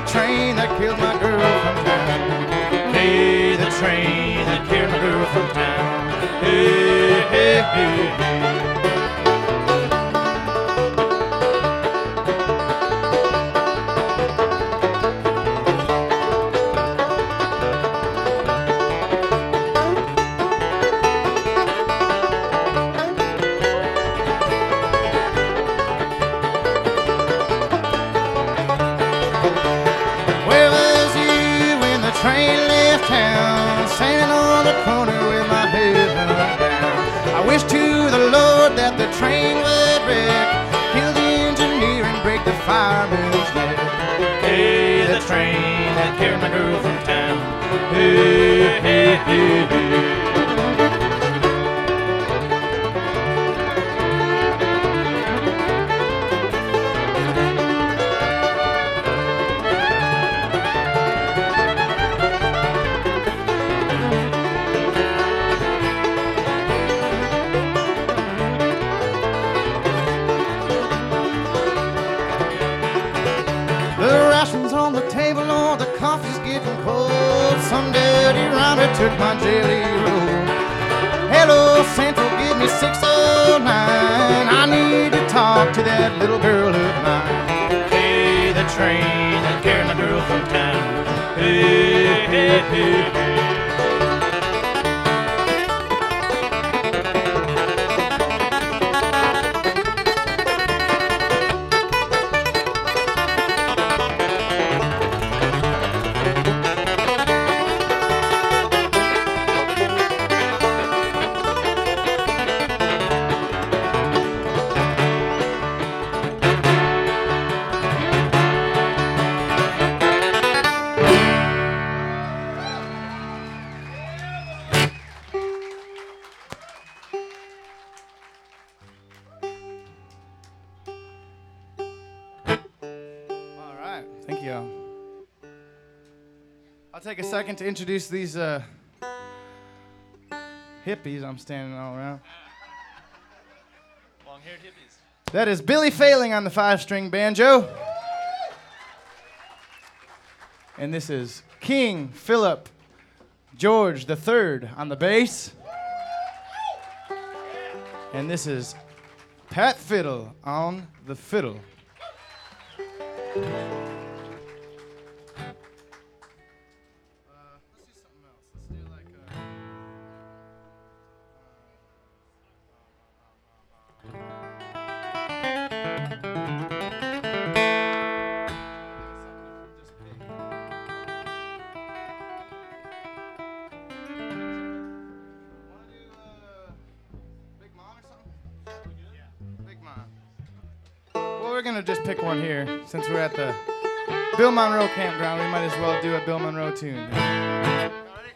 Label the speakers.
Speaker 1: train that killed my girl from town. Hey, the train that killed my girl from town. Hey, hey, hey, hey. Train left town, standing on the corner with my head hung down. I wish to the Lord that the train would wreck, kill the engineer and break the fireman's neck. Hey, the train that carried my girl from town. Hey, hey, hey, hey. On the table, or the coffee's getting cold. Some dirty rounder took my jelly roll. Hello, Central, give me 609. I need to talk to that little girl of mine. Hey, the train that carried my girl from town. Hey, hey, hey, hey. Thank you. I'll take a second to introduce these hippies I'm standing all around.
Speaker 2: Long-haired hippies.
Speaker 1: That is Billy Failing on the 5-string banjo. And this is King Philip George III on the bass. And this is Pat Fiddle on the fiddle. We're gonna just pick one here since we're at the Bill Monroe campground. We might as well do a Bill Monroe tune.